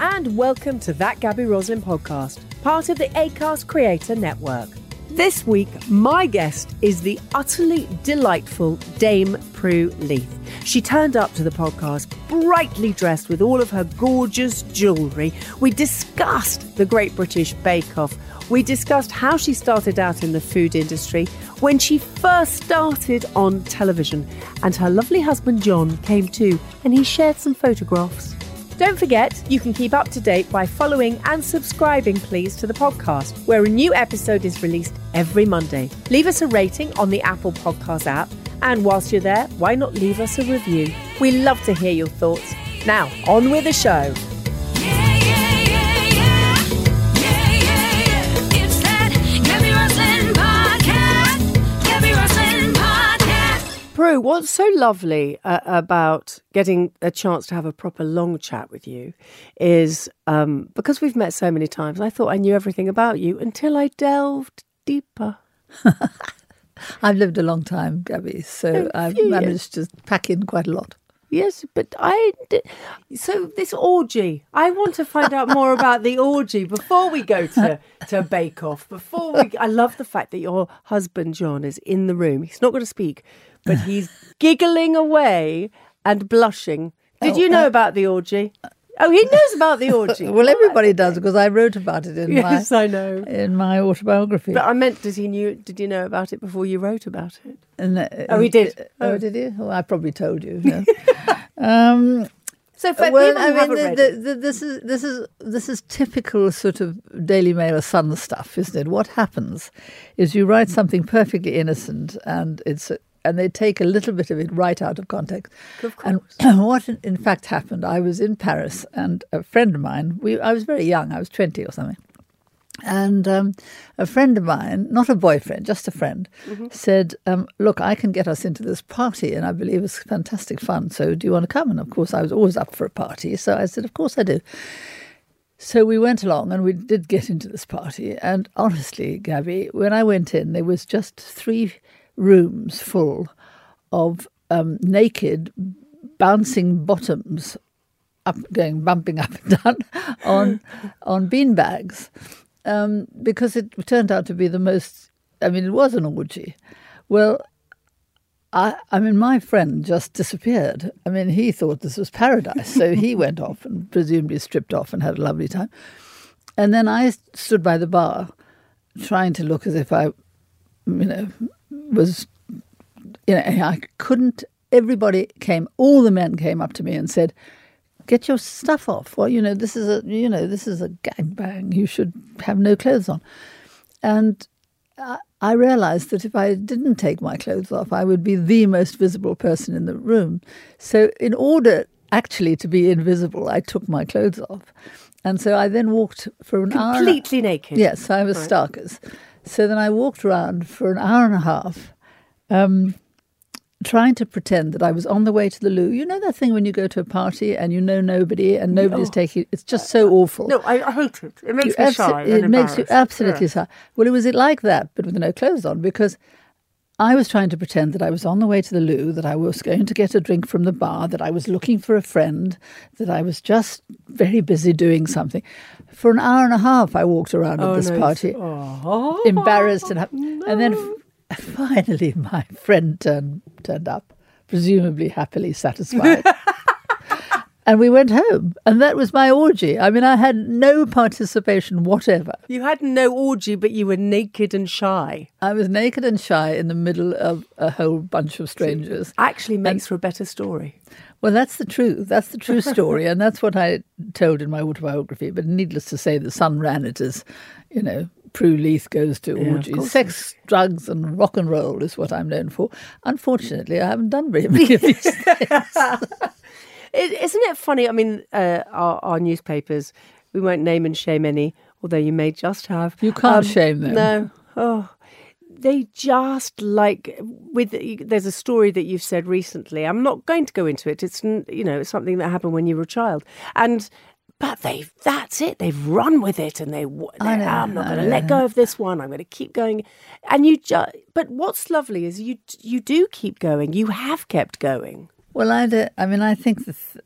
and welcome to That Gabby Roslin podcast, part of the Acast Creator Network. This week, my guest is the utterly delightful Dame Prue Leith. She turned up to the podcast brightly dressed with all of her gorgeous jewellery. We discussed the Great British Bake Off. We discussed how she started out in the food industry, when she first started on television, and her lovely husband John came too, and he shared some photographs. Don't forget, you can keep up to date by following and subscribing, please, to the podcast, where a new episode is released every Monday. Leave us a rating on the Apple Podcast app, and whilst you're there, why not leave us a review? We love to hear your thoughts. Now, on with the show. Prue, what's so lovely about getting a chance to have a proper long chat with you is because we've met so many times, I thought I knew everything about you until I delved deeper. I've lived a long time, Gabby, so I've managed to pack in quite a lot. Yes, but so this orgy, I want to find out more about the orgy before we go to Bake Off. I love the fact that your husband, John, is in the room. He's not going to speak, but he's giggling away and blushing. Did you know about the orgy? Oh, he knows about the orgy. Well, everybody does, because I wrote about it in my autobiography. But I meant, did you know about it before you wrote about it? He did. Oh, did he? Well, I probably told you. No. So, for people who haven't read it, this is typical sort of Daily Mail or Sun stuff, isn't it? What happens is you write something perfectly innocent, and they take a little bit of it right out of context. Of course. And what in fact happened, I was in Paris, and a friend of mine, I was very young, I was 20 or something, and a friend of mine, not a boyfriend, just a friend, said, look, I can get us into this party, and I believe it's fantastic fun, so do you want to come? And of course I was always up for a party, so I said, of course I do. So we went along and we did get into this party, and honestly, Gabby, when I went in, there was just 3 rooms full of naked, bouncing bottoms, bumping up and down on beanbags, because it turned out to be it was an orgy. Well, my friend just disappeared. He thought this was paradise, so he went off and presumably stripped off and had a lovely time. And then I stood by the bar, trying to look as if I, I couldn't. All the men came up to me and said, "Get your stuff off. Well, this is a gangbang. You should have no clothes on." And I realized that if I didn't take my clothes off, I would be the most visible person in the room. So in order actually to be invisible, I took my clothes off. And so I then walked for an hour. Completely naked? Yes, I was stark as. So then I walked around for an hour and a half, trying to pretend that I was on the way to the loo. You know that thing when you go to a party and you know nobody and nobody's taking... It's just so awful. No, I hate it. It makes me shy and It makes you absolutely shy. Well, it was like that, but with no clothes on, because I was trying to pretend that I was on the way to the loo, that I was going to get a drink from the bar, that I was looking for a friend, that I was just very busy doing something. For an hour and a half, I walked around at this party, embarrassed. And then finally my friend turned up, presumably happily satisfied. And we went home. And that was my orgy. I had no participation whatever. You had no orgy, but you were naked and shy. I was naked and shy in the middle of a whole bunch of strangers. Actually makes for a better story. Well, that's the truth. That's the true story. And that's what I told in my autobiography. But needless to say, the Sun ran it as, Prue Leith goes to orgies. Sex, drugs and rock and roll is what I'm known for. Unfortunately, I haven't done very many of these things. Isn't it funny? Our newspapers, we won't name and shame any, although you may just have. You can't shame them. No. Oh, they just there's a story that you've said recently. I'm not going to go into it. It's, it's something that happened when you were a child. But that's it. They've run with it, and I'm not going to let go of this one. I'm going to keep going. And but what's lovely is you do keep going. You have kept going. Well, I think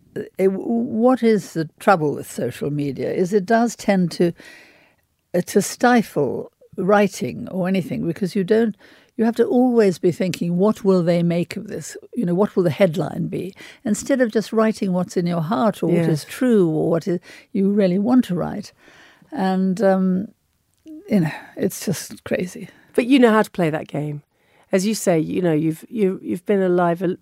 what is the trouble with social media is it does tend to stifle writing or anything, because you have to always be thinking, what will they make of this? What will the headline be? Instead of just writing what's in your heart, or what is true, or what you really want to write. And, it's just crazy. But you know how to play that game. As you say, you've been alive a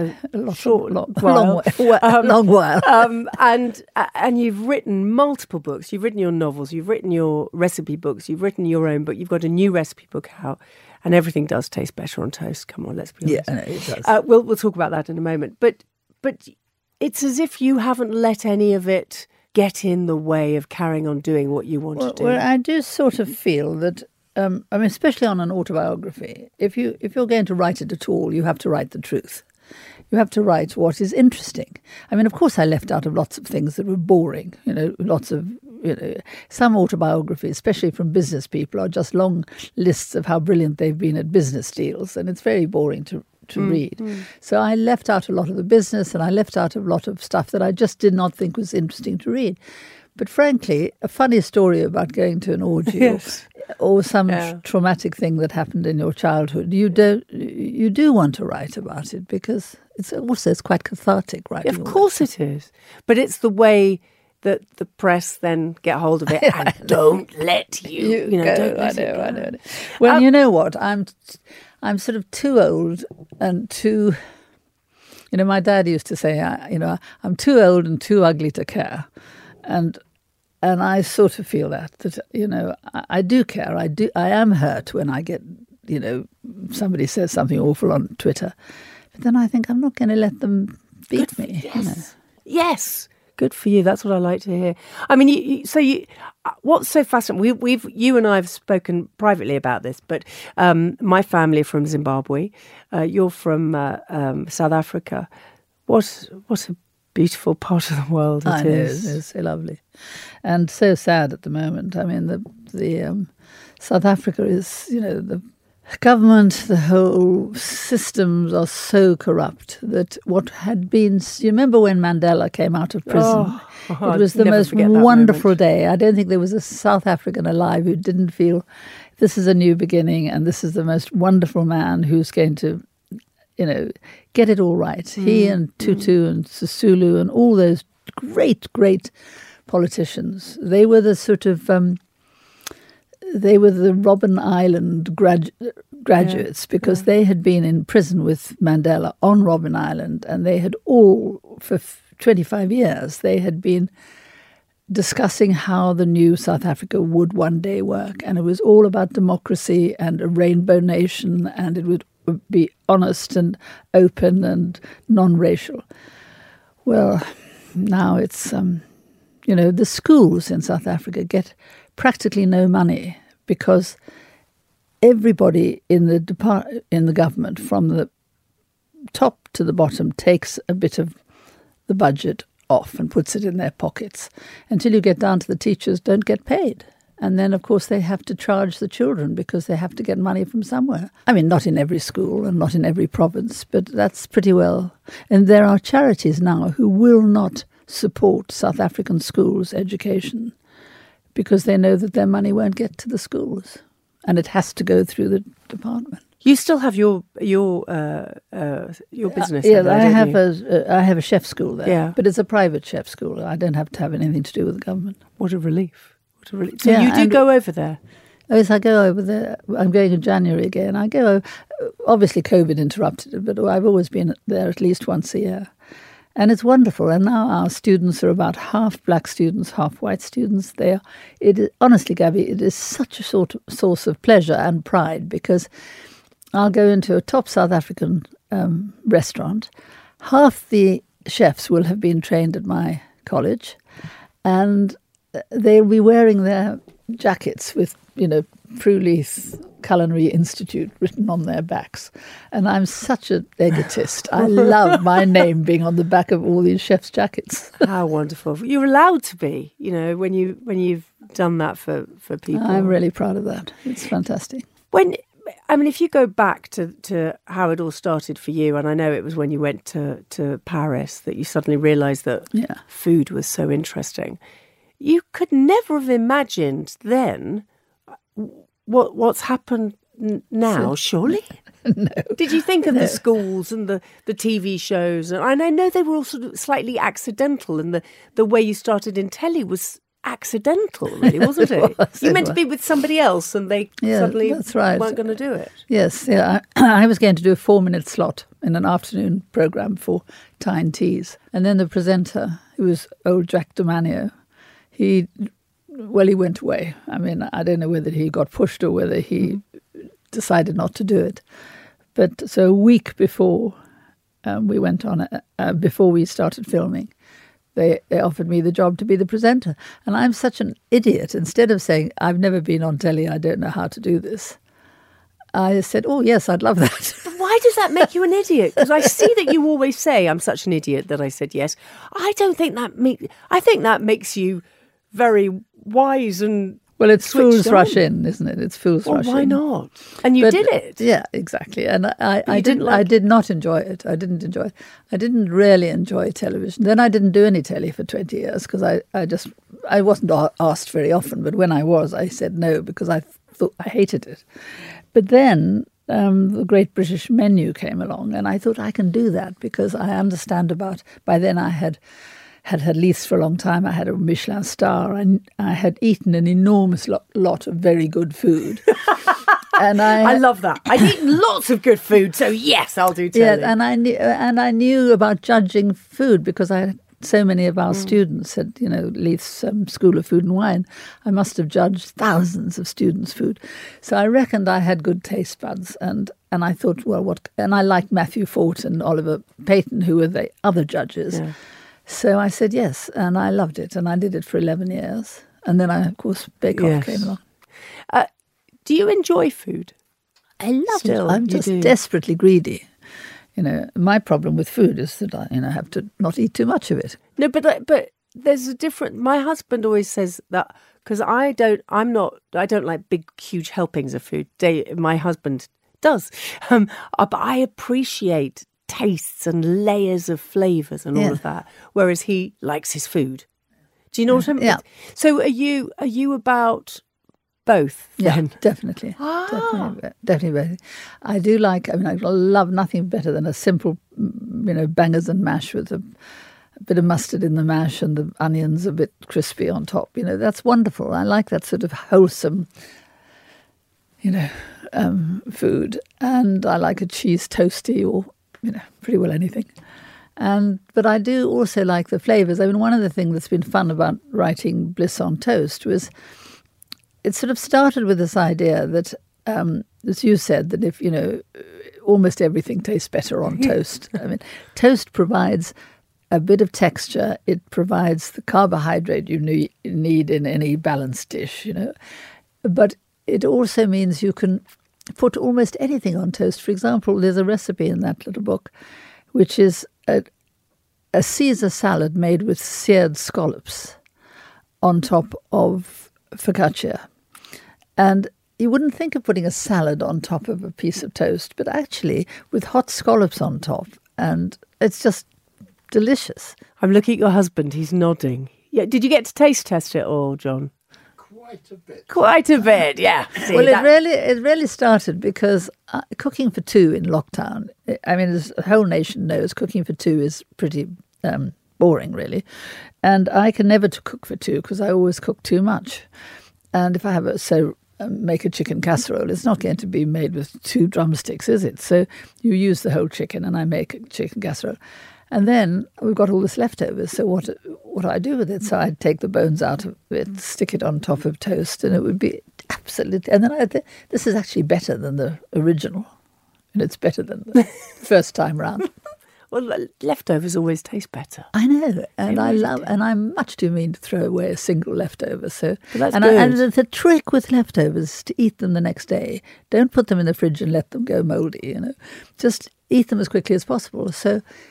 long while. And you've written multiple books. You've written your novels. You've written your recipe books. You've written your own book. You've got a new recipe book out, and everything does taste better on toast. Come on, let's be honest. Yeah, it does. We'll talk about that in a moment. But it's as if you haven't let any of it get in the way of carrying on doing what you want to do. Well, I do sort of feel that. Especially on an autobiography, if you're going to write it at all, you have to write the truth. You have to write what is interesting. Of course, I left out of lots of things that were boring. Lots of some autobiographies, especially from business people, are just long lists of how brilliant they've been at business deals, and it's very boring to read. So I left out a lot of the business, and I left out a lot of stuff that I just did not think was interesting to read. But frankly, a funny story about going to an orgy or some traumatic thing that happened in your childhood, you do want to write about it, because it's quite cathartic writing. Of course it is. But it's the way that the press then get hold of it and don't let you go. I know. Well, you know what? I'm sort of too old and too. My dad used to say, I'm too old and too ugly to care. And I sort of feel that I do care. I am hurt when I get, somebody says something awful on Twitter. But then I think I'm not going to let them beat me. Yes. Yes. Good for you. That's what I like to hear. What's so fascinating? You and I have spoken privately about this, but my family are from Zimbabwe. You're from South Africa. What a beautiful part of the world it is. It's so lovely, and so sad at the moment. The South Africa is, the government, the whole systems are so corrupt that what had been. You remember when Mandela came out of prison? It was the most wonderful day. I don't think there was a South African alive who didn't feel this is a new beginning, and this is the most wonderful man who's going to, get it all right. He and Tutu and Sisulu and all those great, great politicians. They were the sort of, they were the Robben Island graduates, because they had been in prison with Mandela on Robben Island, and they had all, for 25 years, they had been discussing how the new South Africa would one day work. And it was all about democracy and a rainbow nation, and it would be honest and open and non-racial. Well, now it's, the schools in South Africa get practically no money, because everybody in the government, from the top to the bottom, takes a bit of the budget off and puts it in their pockets, until you get down to the teachers don't get paid. And then, of course, they have to charge the children, because they have to get money from somewhere. Not in every school and not in every province, but that's pretty well. And there are charities now who will not support South African schools' education, because they know that their money won't get to the schools, and it has to go through the department. You still have your business. I have a chef school there. Yeah. But it's a private chef school. I don't have to have anything to do with the government. What a relief. So you do go over there? Yes, I go over there. I'm going in January again. I go over. Obviously, COVID interrupted it, but I've always been there at least once a year. And it's wonderful. And now our students are about half black students, half white students. Honestly, Gabby, it is such a source of pleasure and pride, because I'll go into a top South African restaurant. Half the chefs will have been trained at my college, and they'll be wearing their jackets with, Prue Leith Culinary Institute written on their backs. And I'm such an egotist. I love my name being on the back of all these chefs' jackets. How wonderful. You're allowed to be, when you've done that for people. I'm really proud of that. It's fantastic. I mean, if you go back to how it all started for you, and I know it was when you went to Paris that you suddenly realised that food was so interesting. You could never have imagined then what's happened now, surely? No. Did you think of the schools and the TV shows? And I know they were all sort of slightly accidental, and the way you started in telly was accidental, really, wasn't it? You meant to be with somebody else, and they suddenly weren't going to do it. Yes, I was going to do a 4-minute slot in an afternoon programme for Tyne Teas. And then the presenter, who was old Jack Domanio, he went away. I mean, I don't know whether he got pushed or whether he decided not to do it. But so a week before we went on, before we started filming, they offered me the job to be the presenter. And I'm such an idiot. Instead of saying, I've never been on telly, I don't know how to do this, I said, oh, yes, I'd love that. But why does that make you an idiot? Because I see that you always say, I'm such an idiot that I said yes. I don't think I think that makes you very wise and well, it's fools rush in, isn't it? It's fools rush in. Why not? And you did it. Yeah, exactly. And I did not enjoy it. I didn't enjoy it. I didn't really enjoy television. Then I didn't do any telly for 20 years because I wasn't asked very often. But when I was, I said no because I thought I hated it. But then the Great British Menu came along, and I thought I can do that because I understand about. By then I had Leiths for a long time. I had a Michelin star, and I had eaten an enormous lot of very good food. And I love that. I'd eaten lots of good food, so yes, I'll do telly. Yeah, and I knew about judging food because I had so many of our students at Leith's School of Food and Wine. I must have judged thousands of students' food, so I reckoned I had good taste buds. And I thought, well, and I liked Matthew Fort and Oliver Peyton, who were the other judges. Yeah. So I said yes, and I loved it, and I did it for 11 years. And then, of course, Bake Off came along. Do you enjoy food? I love it. I'm just desperately greedy. My problem with food is that I have to not eat too much of it. No, but there's a different. My husband always says that because I don't like big, huge helpings of food. My husband does, but I appreciate tastes and layers of flavours and all of that, whereas he likes his food. Do you know what I mean? Yeah. So are you about both then? Yeah, definitely. Definitely both. I do like, I love nothing better than a simple, bangers and mash with a bit of mustard in the mash and the onions a bit crispy on top. That's wonderful. I like that sort of wholesome, food. And I like a cheese toasty or pretty well anything. But I do also like the flavours. One of the things that's been fun about writing Bliss on Toast was it sort of started with this idea that, as you said, that if, almost everything tastes better on toast. Toast provides a bit of texture. It provides the carbohydrate you need in any balanced dish, But it also means you can put almost anything on toast. For example, there's a recipe in that little book, which is a Caesar salad made with seared scallops on top of focaccia. And you wouldn't think of putting a salad on top of a piece of toast, but actually with hot scallops on top, and it's just delicious. I'm looking at your husband, he's nodding. Yeah, did you get to taste test it all, John? Quite a bit, yeah. See, well, it really started because cooking for two in lockdown, the whole nation knows cooking for two is pretty boring, really. And I can never cook for two because I always cook too much. And if I make a chicken casserole, it's not going to be made with 2 drumsticks, is it? So you use the whole chicken and I make a chicken casserole. And then we've got all this leftovers. So what do I do with it? So I'd take the bones out of it, stick it on top of toast, and it would be absolutely... And then this is actually better than the original. And it's better than the first time round. Well, leftovers always taste better. I know, and I'm much too mean to throw away a single leftover. So, but that's good. And the trick with leftovers is to eat them the next day. Don't put them in the fridge and let them go mouldy. Just eat them as quickly as possible. So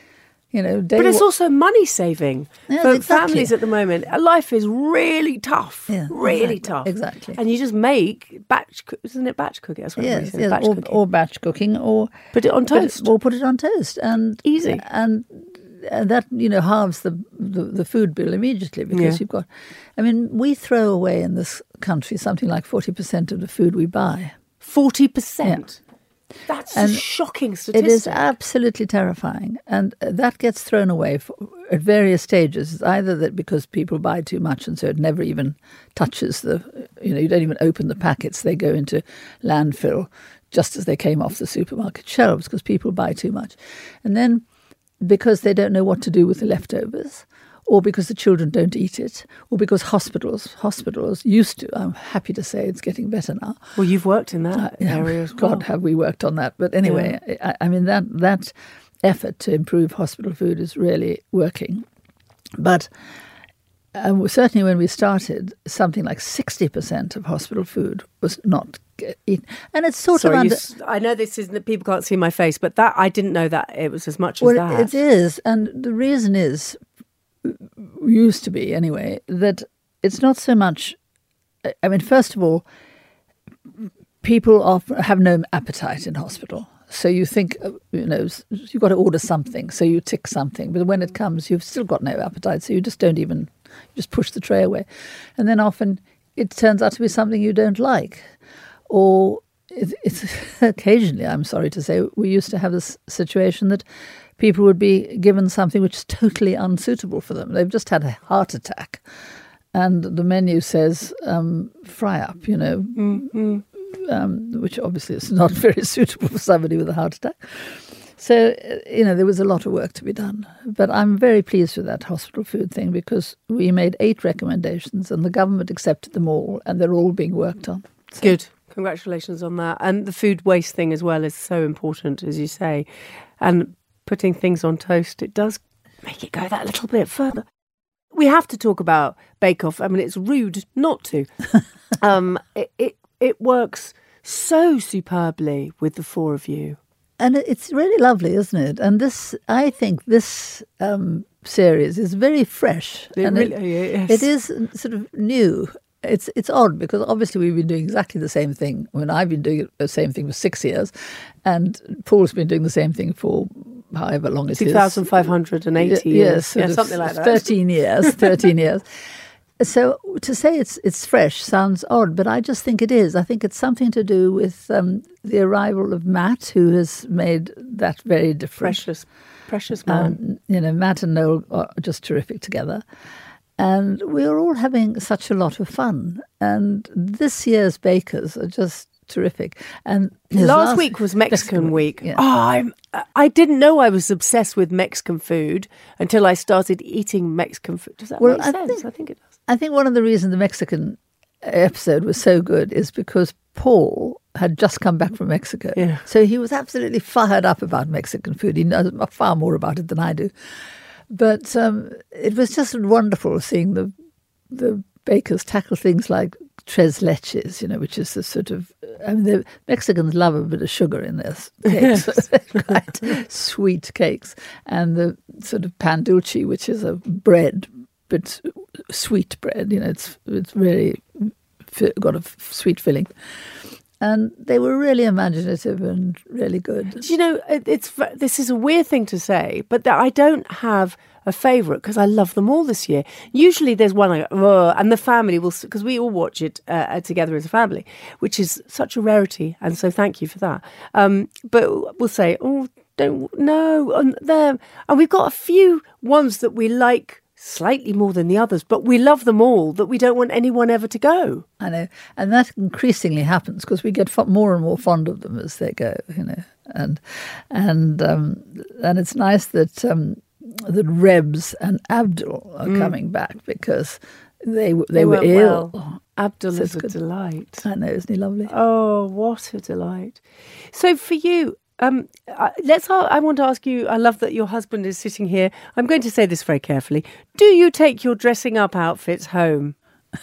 But it's also money saving for exactly. families at the moment. Life is really tough, tough. Exactly. And you just make isn't it batch cooking? That's what yes, batch cooking. or batch cooking, or put it on toast, or put it on toast, and easy, and that halves the food bill immediately, because you've got. I mean, we throw away in this country something like 40% of the food we buy. 40%. That's a shocking statistic. It is absolutely terrifying. And that gets thrown away at various stages. It's either that because people buy too much and so it never even touches you don't even open the packets. They go into landfill just as they came off the supermarket shelves because people buy too much. And then because they don't know what to do with the leftovers, or because the children don't eat it, or because hospitals used to. I'm happy to say it's getting better now. Well, you've worked in that area as well. God, have we worked on that. But anyway, I mean, that effort to improve hospital food is really working. But certainly when we started, something like 60% of hospital food was not eaten. And it's sort of I know this isn't, people can't see my face, but that I didn't know that it was as much as that. It is. And the reason used to be anyway, that it's not so much. I mean, first of all, people often have no appetite in hospital. So you think, you've got to order something, so you tick something. But when it comes, you've still got no appetite, so you just don't even, just push the tray away. And then often it turns out to be something you don't like. Or it's occasionally, I'm sorry to say, we used to have this situation that people would be given something which is totally unsuitable for them. They've just had a heart attack. And the menu says, fry up, which obviously is not very suitable for somebody with a heart attack. So, there was a lot of work to be done. But I'm very pleased with that hospital food thing because we made 8 recommendations and the government accepted them all and they're all being worked on. So. Good. Congratulations on that. And the food waste thing as well is so important, as you say. And putting things on toast, it does make it go that little bit further. We have to talk about Bake Off. I mean, it's rude not to. It works so superbly with the 4 of you. And it's really lovely, isn't it? And I think this series is very fresh. It is sort of new. It's odd because obviously we've been doing exactly the same thing. I mean, I've been doing the same thing for 6 years and Paul's been doing the same thing for however long it is. 2,580 years. Yes, something like that. 13 years. So to say it's fresh sounds odd, but I just think it is. I think it's something to do with the arrival of Matt, who has made that very different. Precious man. Matt and Noel are just terrific together. And we're all having such a lot of fun. And this year's bakers are just terrific. And last week was Mexican week. Yeah. Oh, I didn't know I was obsessed with Mexican food until I started eating Mexican food. Does that make sense? I think it does. I think one of the reasons the Mexican episode was so good is because Paul had just come back from Mexico. Yeah. So he was absolutely fired up about Mexican food. He knows far more about it than I do. But it was just wonderful seeing the bakers tackle things like tres leches, which is the sort of, the Mexicans love a bit of sugar in their cakes, quite sweet cakes, and the sort of pan dulce, which is a bread, but sweet bread, it's really got a sweet filling. And they were really imaginative and really good. This is a weird thing to say, but I don't have a favourite because I love them all this year. Usually there's one I go, and the family will, because we all watch it together as a family, which is such a rarity, and so thank you for that. But we'll say, and we've got a few ones that we like slightly more than the others, but we love them all, that we don't want anyone ever to go. I know, and that increasingly happens because we get more and more fond of them as they go, and it's nice that Rebs and Abdul are coming back because they were ill. Well. Abdul is a delight. I know, isn't he lovely? Oh, what a delight! So for you. I want to ask you, I love that your husband is sitting here. I'm going to say this very carefully. Do you take your dressing up outfits home?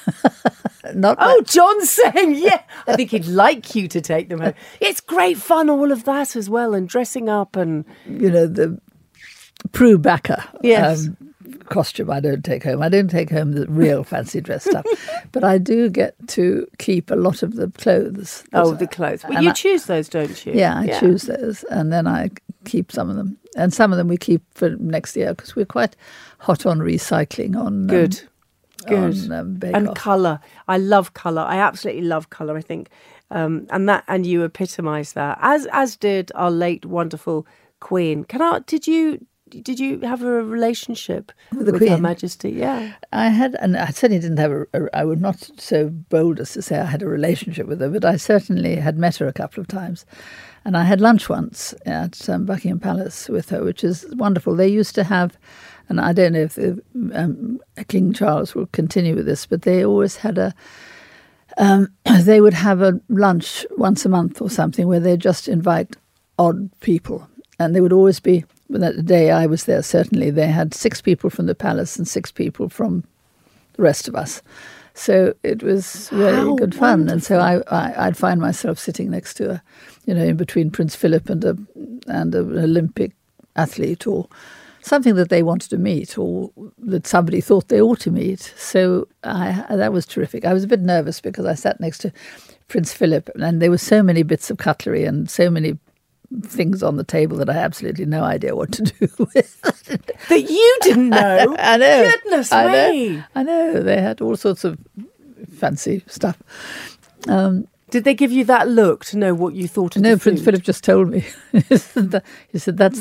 John's saying, yeah. I think he'd like you to take them home. It's great fun, all of that as well, and dressing up and... Prue Backer. Yes. Costume I don't take home. I don't take home the real fancy dress stuff, but I do get to keep a lot of the clothes. The clothes. Well, you choose those, don't you? Yeah, I choose those, and then I keep some of them, and some of them we keep for next year because we're quite hot on recycling. Good. Bake And Off. colour. I love colour. I absolutely love colour. I think, and you epitomise that, as did our late wonderful Queen. Did you have a relationship with Queen? Her Majesty? Yeah. I had, and I certainly didn't have I would not so bold as to say I had a relationship with her, but I certainly had met her a couple of times. And I had lunch once at Buckingham Palace with her, which is wonderful. They used to have, and I don't know if King Charles will continue with this, but they always had they would have a lunch once a month or something where they just invite odd people. And they would always be, the day I was there, certainly, they had 6 people from the palace and 6 people from the rest of us. So it was really good fun. Wonderful. And so I'd find myself sitting next to her, in between Prince Philip and an Olympic athlete or something that they wanted to meet or that somebody thought they ought to meet. So that was terrific. I was a bit nervous because I sat next to Prince Philip and there were so many bits of cutlery and so many things on the table that I had absolutely no idea what to do with. That you didn't know? I know. Goodness me. I know. They had all sorts of fancy stuff. Did they give you that look to know what you thought of no, the food? Prince Philip just told me. He said, that's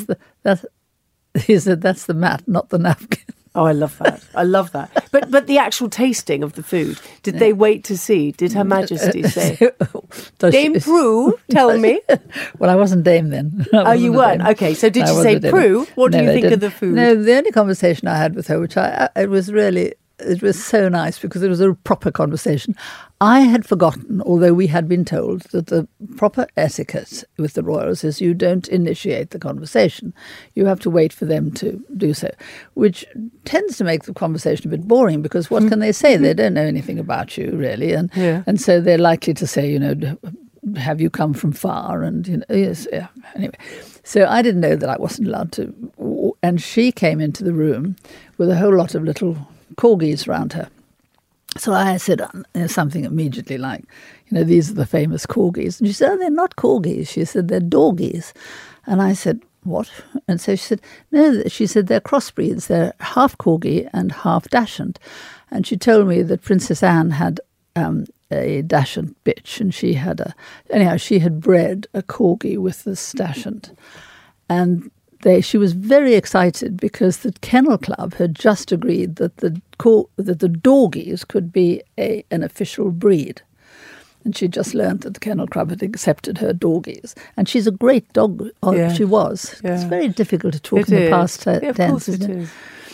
the mat, not the napkin. Oh, I love that. I love that. But the actual tasting of the food, did they wait to see? Did Her Majesty say, Dame Prue, tell me? Well, I wasn't Dame then. Oh, you weren't? Okay, so did you say, Prue, what do you think of the food? No, the only conversation I had with her, it was so nice because it was a proper conversation. I had forgotten, although we had been told, that the proper etiquette with the royals is you don't initiate the conversation. You have to wait for them to do so, which tends to make the conversation a bit boring because what can they say? They don't know anything about you, really. And so they're likely to say, have you come from far? And, yes, yeah. Anyway, so I didn't know that I wasn't allowed to. And she came into the room with a whole lot of little corgis around her. So I said something immediately like, these are the famous corgis. And she said, they're not corgis. She said, they're dorgies. And I said, what? And so she said, no, she said, they're crossbreeds. They're half corgi and half dachshund. And she told me that Princess Anne had a dachshund bitch and she had bred a corgi with this dachshund. And she was very excited because the Kennel Club had just agreed that the dorgies could be an official breed. And she just learned that the Kennel Club had accepted her dorgies. And she's a great dog. Yeah. She was. Yeah. It's very difficult to talk in the past tense. Of course it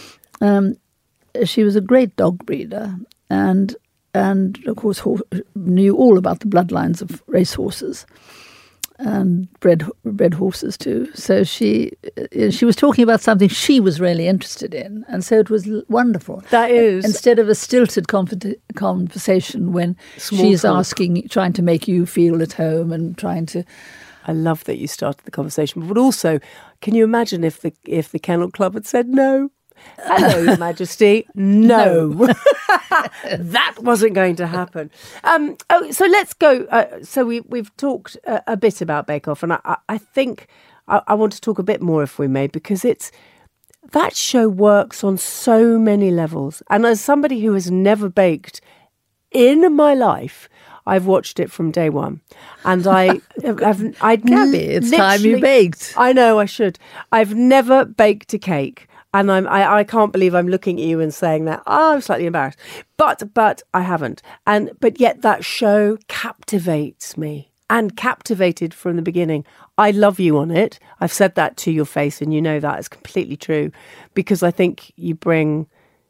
is. She was a great dog breeder and of course knew all about the bloodlines of racehorses. And bred horses too. So she was talking about something she was really interested in, and so it was wonderful. That is, instead of a stilted conversation when she's trying to make you feel at home and trying to. I love that you started the conversation, but also, can you imagine if the Kennel Club had said no? Hello, Your Majesty. No, that wasn't going to happen. So let's go. So we've talked a bit about Bake Off, and I think I want to talk a bit more, if we may, because that show works on so many levels. And as somebody who has never baked in my life, I've watched it from day one, and Gabby, it's time you baked. I know I should. I've never baked a cake. And I can't believe I'm looking at you and saying that. I'm slightly embarrassed, but I haven't. But yet that show captivates me, and captivated from the beginning. I love you on it. I've said that to your face, and you know that is completely true, because I think you bring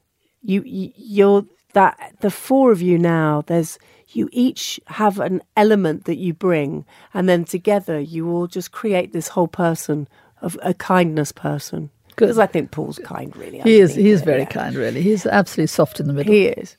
you're that the four of you now. You each have an element that you bring, and then together you all just create this whole person of a kindness person. Because I think Paul's kind, really. He is. He's very kind, really. He's absolutely soft in the middle. He is.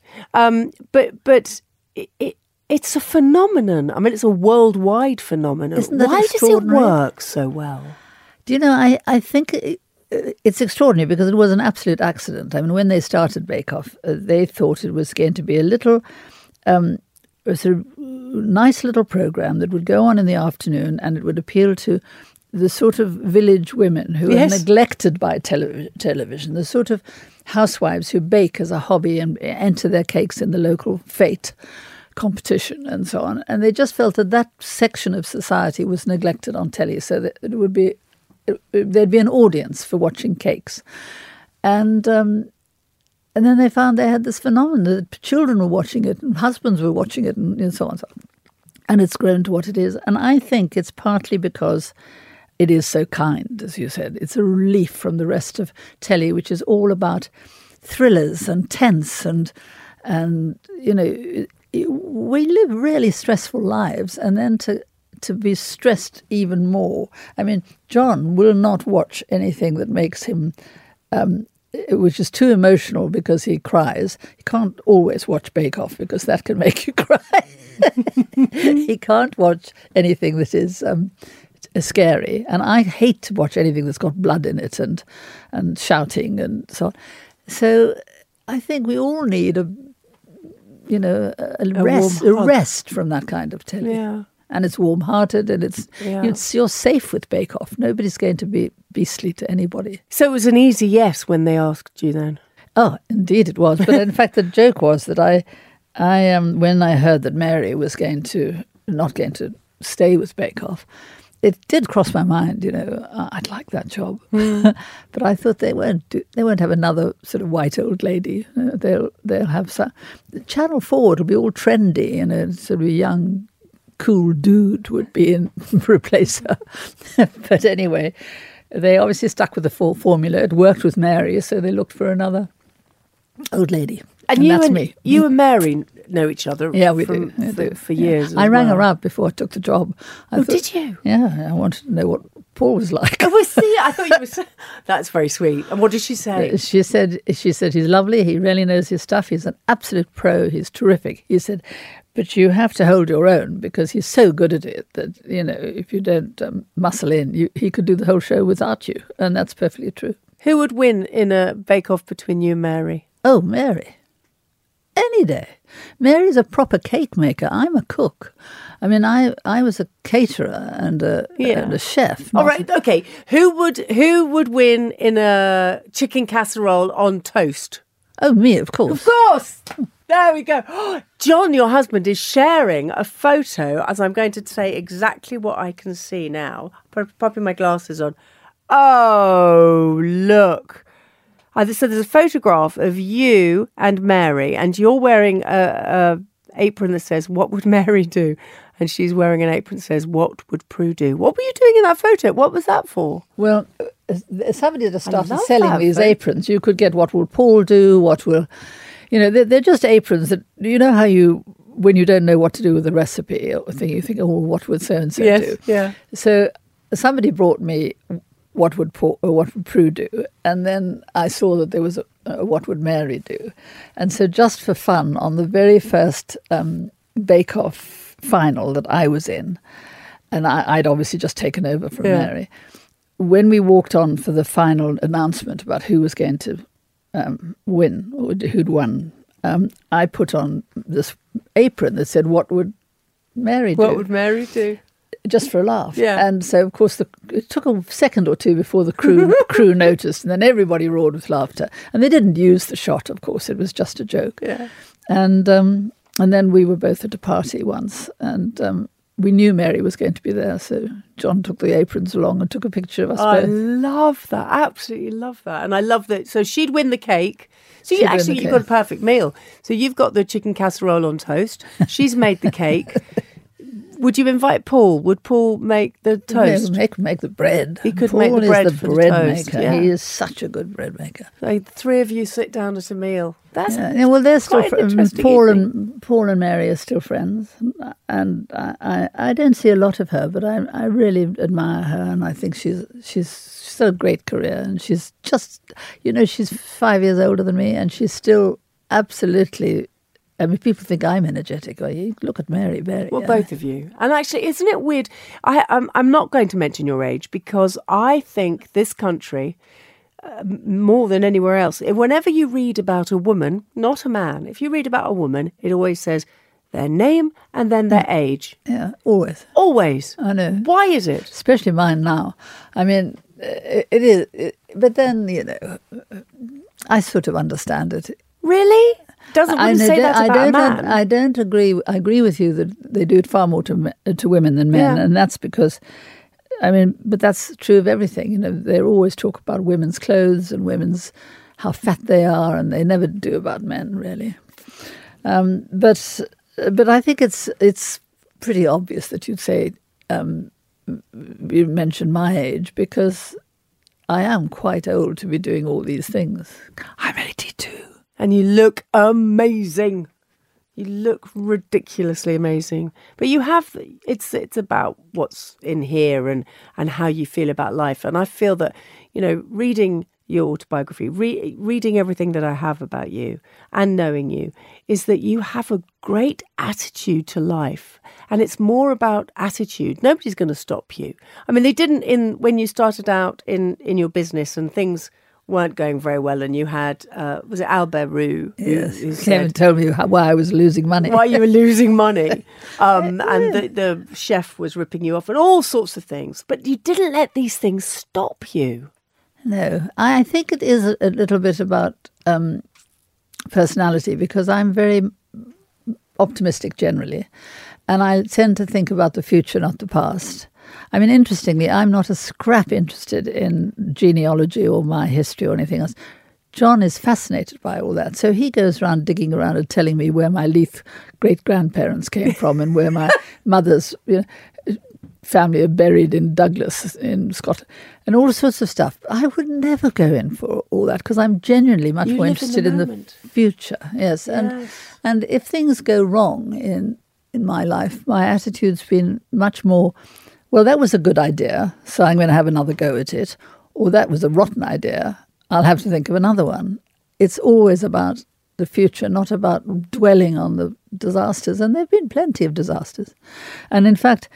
But it's a phenomenon. I mean, it's a worldwide phenomenon. Isn't that Why does it work so well? Do you know, I think it's extraordinary because it was an absolute accident. I mean, when they started Bake Off, they thought it was going to be a little, a sort of nice little program that would go on in the afternoon, and it would appeal to the sort of village women who are neglected by television, the sort of housewives who bake as a hobby and enter their cakes in the local fete competition and so on. And they just felt that that section of society was neglected on telly, so that it would be there'd be an audience for watching cakes. And then they found they had this phenomenon that children were watching it and husbands were watching it and so on and so on. And it's grown to what it is. And I think it's partly because it is so kind, as you said. It's a relief from the rest of telly, which is all about thrillers and tense and you know, we live really stressful lives, and then to be stressed even more. I mean, John will not watch anything that makes him, which is too emotional because he cries. He can't always watch Bake Off because that can make you cry. He can't watch anything that is scary, and I hate to watch anything that's got blood in it and shouting and so on. So I think we all need a rest from that kind of telly. Yeah. And it's warm-hearted, and you're safe with Bake Off. Nobody's going to be beastly to anybody. So it was an easy yes when they asked you then? Oh, indeed it was. But in fact, the joke was that I when I heard that Mary was not going to stay with Bake Off, it did cross my mind, you know, I'd like that job. But I thought they won't have another sort of white old lady. They'll have some. Channel 4, it'll be all trendy, and a sort of young, cool dude would be replace her. But anyway, they obviously stuck with the full formula. It worked with Mary, so they looked for another old lady. And that's me. You and Mary know each other for years. I rang her up before I took the job. Did you? Yeah, I wanted to know what Paul was like. Oh, see, I thought you were. That's very sweet. And what did she say? She said he's lovely. He really knows his stuff. He's an absolute pro. He's terrific. He said, but you have to hold your own because he's so good at it that, you know, if you don't muscle in, he could do the whole show without you. And that's perfectly true. Who would win in a bake-off between you and Mary? Oh, Mary. Any day. Mary's a proper cake maker. I'm a cook. I mean, I was a caterer and a chef. All right, okay. Who would win in a chicken casserole on toast? Oh, me, of course. Of course. There we go. John, your husband, is sharing a photo, as I'm going to say exactly what I can see now. Popping my glasses on. Oh, look. So there's a photograph of you and Mary, and you're wearing a apron that says, "What would Mary do?" And she's wearing an apron that says, "What would Prue do?" What were you doing in that photo? What was that for? Well, somebody just started selling these aprons. You could get "What will Paul do?" What will, you know, they're just aprons that, you know how when you don't know what to do with a recipe or thing, you think, "Oh, what would so and so do?" Yeah. So somebody brought me what would Prue do? And then I saw that there was a what would Mary do? And so just for fun, on the very first Bake Off final that I was in, and I'd obviously just taken over from Mary, when we walked on for the final announcement about who was going to win, or who'd won, I put on this apron that said, "What would Mary do?" What would Mary do? Just for a laugh. Yeah. And so, of course, it took a second or two before the crew noticed, and then everybody roared with laughter. And they didn't use the shot, of course. It was just a joke. Yeah. And then we were both at a party once, and we knew Mary was going to be there, so John took the aprons along and took a picture of us both. I love that. Absolutely love that. And I love that. So she'd win the cake. So you've got a perfect meal. So you've got the chicken casserole on toast. She's made the cake. Would you invite Paul? Would Paul make the toast? Make the bread. He could Paul make the bread is for the bread the toast. maker. Yeah. He is such a good bread maker. So the three of you sit down at a meal. That's well, they're still Paul and Mary are still friends, and I don't see a lot of her, but I really admire her, and I think she's a great career, and she's just, you know, she's 5 years older than me, and she's still absolutely. I mean, people think I'm energetic. Or you look at Mary. Well, both of you. And actually, isn't it weird? I'm not going to mention your age because I think this country more than anywhere else. Whenever you read about a woman, not a man, if you read about a woman, it always says their name and then their age. Yeah, always. Always. I know. Why is it? Especially mine now. I mean, it is. But then, I sort of understand it. Really? Wouldn't say that about a man. I don't agree. I agree with you that they do it far more to women than men. And that's because, but that's true of everything. They always talk about women's clothes and how fat they are, and they never do about men, really. But I think it's pretty obvious that you'd say, you mentioned my age, because I am quite old to be doing all these things. I'm 82. And you look amazing. You look ridiculously amazing. But you have, it's about what's in here and how you feel about life. And I feel that, reading your autobiography, reading everything that I have about you and knowing you, is that you have a great attitude to life. And it's more about attitude. Nobody's going to stop you. They didn't when you started out in your business and things weren't going very well, and you had, was it Albert Roux? Yes, who came and told me why I was losing money. Why you were losing money. And the chef was ripping you off and all sorts of things. But you didn't let these things stop you. No, I think it is a little bit about personality, because I'm very optimistic generally, and I tend to think about the future, not the past. Interestingly, I'm not a scrap interested in genealogy or my history or anything else. John is fascinated by all that. So he goes around digging around and telling me where my Leith great-grandparents came from and where my mother's family are buried in Douglas in Scotland and all sorts of stuff. I would never go in for all that, because I'm genuinely much more interested in the future. Yes. And if things go wrong in my life, my attitude's been much more, well, that was a good idea, so I'm going to have another go at it. Or that was a rotten idea, I'll have to think of another one. It's always about the future, not about dwelling on the disasters. And there have been plenty of disasters. And in fact,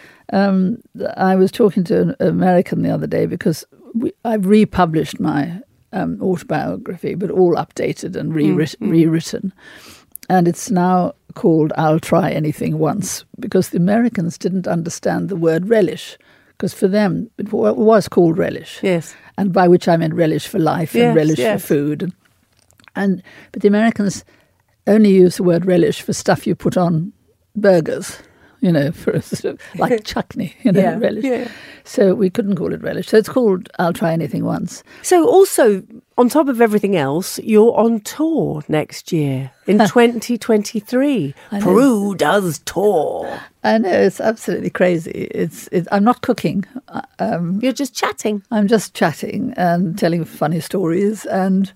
I was talking to an American the other day, because I've republished my autobiography, but all updated and rewritten. And it's now called I'll Try Anything Once, because the Americans didn't understand the word relish, because for them it was called relish. Yes. And by which I meant relish for life and relish for food. But the Americans only use the word relish for stuff you put on burgers, for a sort of like chutney, relish. Yeah. So we couldn't call it relish. So it's called I'll Try Anything Once. So also, on top of everything else, you're on tour next year in 2023. Prue does tour. I know, it's absolutely crazy. I'm not cooking. You're just chatting. I'm just chatting and telling funny stories, and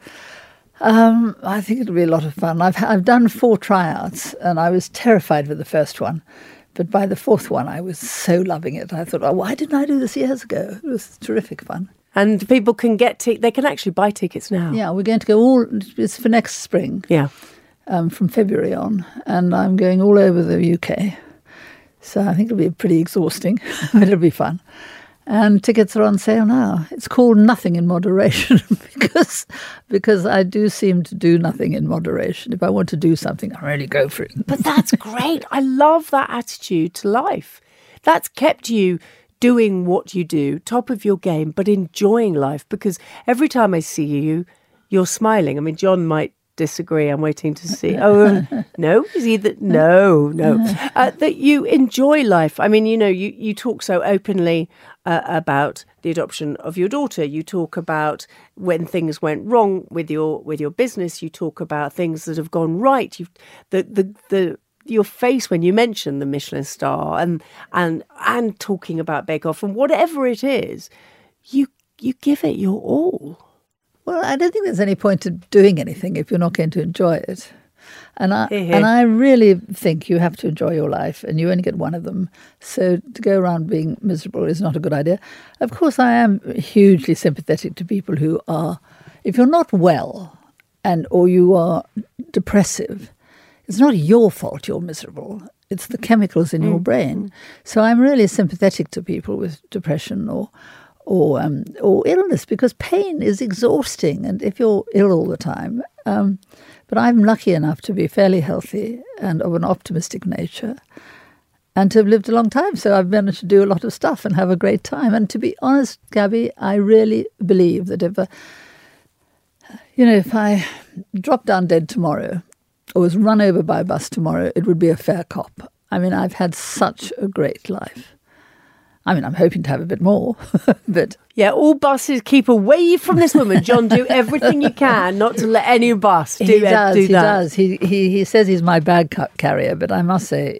I think it'll be a lot of fun. I've done 4 tryouts, and I was terrified with the first one. But by the 4th one, I was so loving it. I thought, why didn't I do this years ago? It was terrific fun. And people can they can actually buy tickets now. Yeah, we're going to go it's for next spring. Yeah. From February on. And I'm going all over the UK. So I think it'll be pretty exhausting, but it'll be fun. And tickets are on sale now. It's called Nothing in Moderation because I do seem to do nothing in moderation. If I want to do something, I really go for it. But that's great. I love that attitude to life. That's kept you doing what you do, top of your game, but enjoying life, because every time I see you, you're smiling. John might disagree. I'm waiting to see. No, is he that? No. That you enjoy life. You talk so openly about the adoption of your daughter. You talk about when things went wrong with your business. You talk about things that have gone right. Your face when you mention the Michelin star and talking about Bake Off and whatever it is, you give it your all. Well, I don't think there's any point in doing anything if you're not going to enjoy it. And I really think you have to enjoy your life, and you only get one of them. So to go around being miserable is not a good idea. Of course, I am hugely sympathetic to people who are, if you're not well or you are depressive, it's not your fault you're miserable. It's the chemicals in your brain. So I'm really sympathetic to people with depression or illness, because pain is exhausting, and if you're ill all the time. But I'm lucky enough to be fairly healthy and of an optimistic nature, and to have lived a long time. So I've managed to do a lot of stuff and have a great time. And to be honest, Gabby, I really believe that if I dropped down dead tomorrow or was run over by a bus tomorrow, it would be a fair cop. I mean, I've had such a great life. I mean, I'm hoping to have a bit more, but... Yeah, all buses, keep away from this woman. John, do everything you can not to let any bus do that. He does. He says he's my bag carrier, but I must say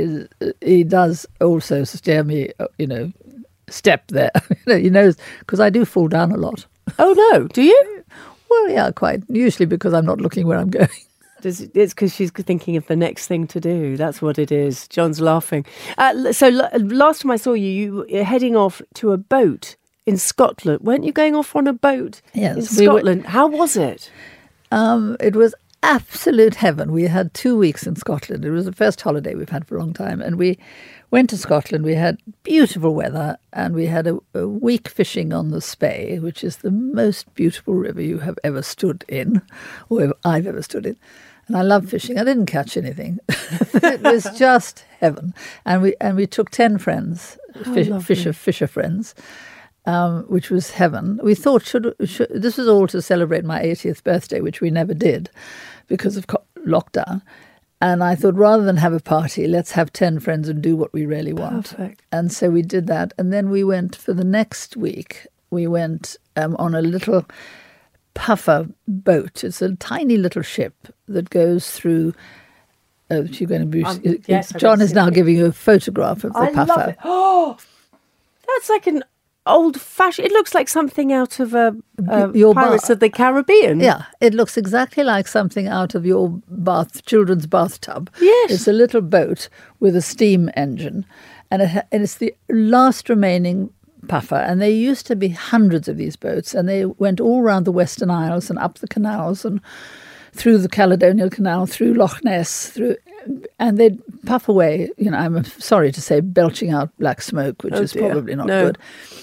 he does also steer me, step there. He knows, because I do fall down a lot. Oh, no, do you? Well, yeah, quite. Usually because I'm not looking where I'm going. It's because she's thinking of the next thing to do. That's what it is. John's laughing. So last time I saw you were heading off to a boat in Scotland. Weren't you going off on a boat in Scotland? How was it? It was absolute heaven. We had 2 weeks in Scotland. It was the first holiday we've had for a long time. And we went to Scotland. We had beautiful weather, and we had a week fishing on the Spey, which is the most beautiful river you have ever stood in, or I've ever stood in. And I love fishing. I didn't catch anything. It was just heaven. And we took 10 friends, fisher friends, which was heaven. We thought this was all to celebrate my 80th birthday, which we never did because of lockdown. And I thought, rather than have a party, let's have 10 friends and do what we really want. Perfect. And so we did that. And then we went for the next week. We went on a little puffer boat. It's a tiny little ship that goes through. You're going to be. Yes, John is now giving you a photograph of the puffer. Love it. Oh, that's like an old-fashioned. It looks like something out of Pirates of the Caribbean. Yeah, it looks exactly like something out of your children's bathtub. Yes, it's a little boat with a steam engine, and it's the last remaining puffer, and there used to be hundreds of these boats, and they went all around the Western Isles and up the canals and through the Caledonian Canal, through Loch Ness, and they'd puff away, I'm sorry to say, belching out black smoke, which is probably not good.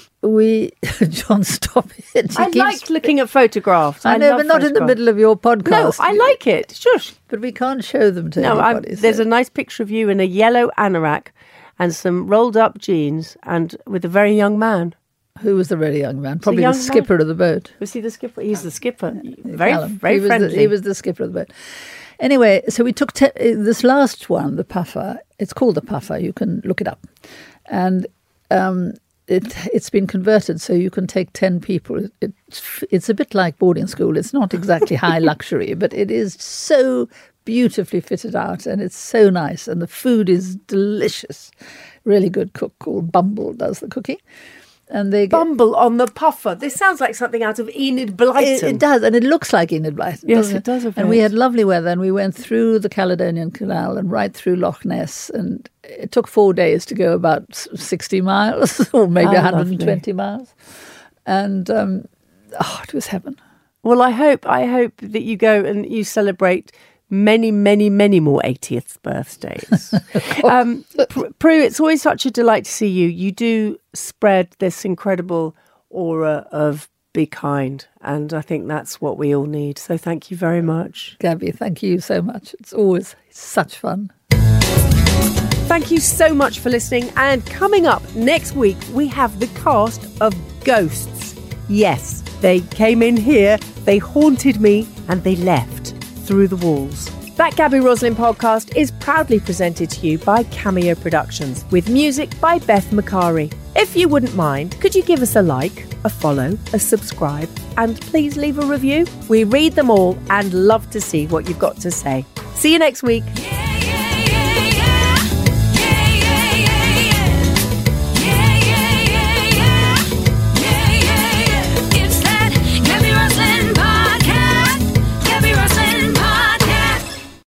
John, stop it. Like looking at photographs. I know, but not in the middle of your podcast. No, I like it. Shush. But we can't show them to anybody. There's a nice picture of you in a yellow anorak and some rolled up jeans and with a very young man. Who was the very young man? Probably the skipper of the boat. Was he the skipper? He's the skipper. Very friendly. He was the skipper of the boat. Anyway, so we took this last one, the puffer. It's called the puffer. You can look it up. And it's been converted so you can take 10 people. It's a bit like boarding school. It's not exactly high luxury, but it is so beautifully fitted out, and it's so nice, and the food is delicious. Really good cook called Bumble does the cooking. And Bumble on the puffer. This sounds like something out of Enid Blyton. It does, and it looks like Enid Blyton. Yes, it does. And we had lovely weather, and we went through the Caledonian Canal and right through Loch Ness, and it took 4 days to go about 60 miles or maybe 120 miles. And it was heaven. Well, I hope that you go and you celebrate many, many, many more 80th birthdays. Prue, it's always such a delight to see you. You do spread this incredible aura of be kind, and I think that's what we all need. So thank you very much. Gabby, thank you so much. It's always such fun. Thank you so much for listening. And coming up next week, we have the cast of Ghosts. Yes, they came in here, they haunted me, and they left through the walls. That Gabby Roslin podcast is proudly presented to you by Cameo Productions, with music by Beth Macari. If you wouldn't mind, could you give us a like, a follow, a subscribe, and please leave a review? We read them all and love to see what you've got to say. See you next week.